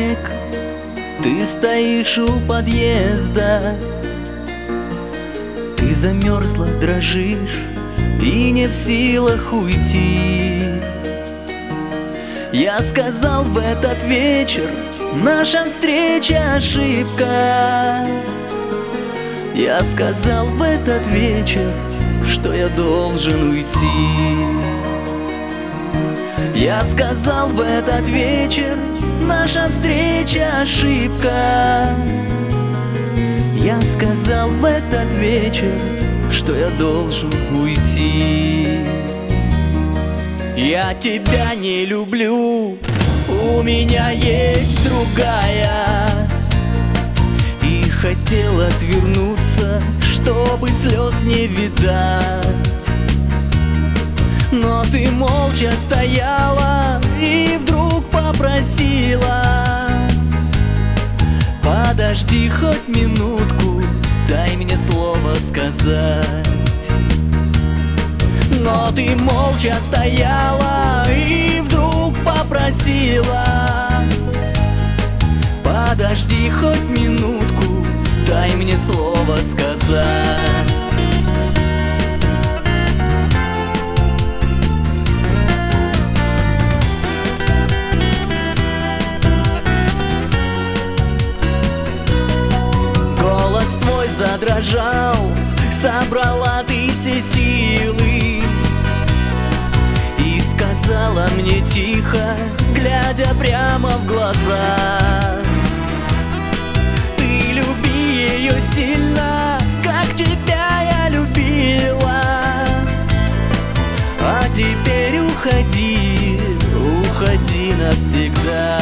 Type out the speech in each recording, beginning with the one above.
снег, ты стоишь у подъезда. Ты замерзла, дрожишь и не в силах уйти. Я сказал в этот вечер: наша встреча ошибка. Я сказал в этот вечер, что я должен уйти. Я сказал в этот вечер: наша встреча ошибка. Я сказал в этот вечер, что я должен уйти. Я тебя не люблю, у меня есть другая. И хотел отвернуться, чтобы слез не видать. Но ты молча стояла и вдруг попросила: подожди хоть минутку, дай мне слово сказать. Но ты молча стояла и вдруг попросила: подожди хоть минутку, дай мне слово сказать. Голос твой задрожал, собрала ты все силы и сказала мне тихо, глядя прямо в глаза: ты люби ее сильно, как тебя я любила. А теперь уходи, уходи навсегда.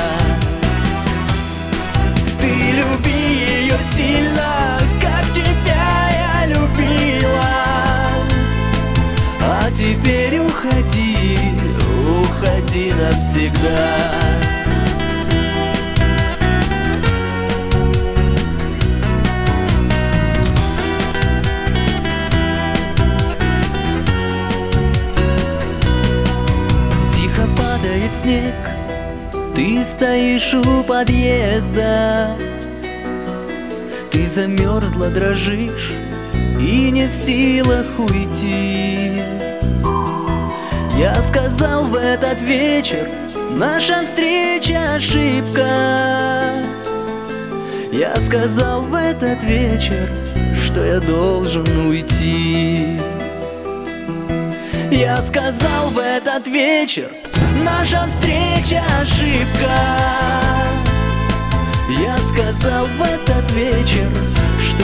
Ты люби ее сильно, как тебя я любила. А теперь уходи, уходи навсегда. Тихо падает снег, ты стоишь у подъезда. Ты замерзла, дрожишь и не в силах уйти. Я сказал в этот вечер: наша встреча ошибка. Я сказал в этот вечер, что я должен уйти. Я сказал в этот вечер: наша встреча ошибка. Я сказал в этот вечер,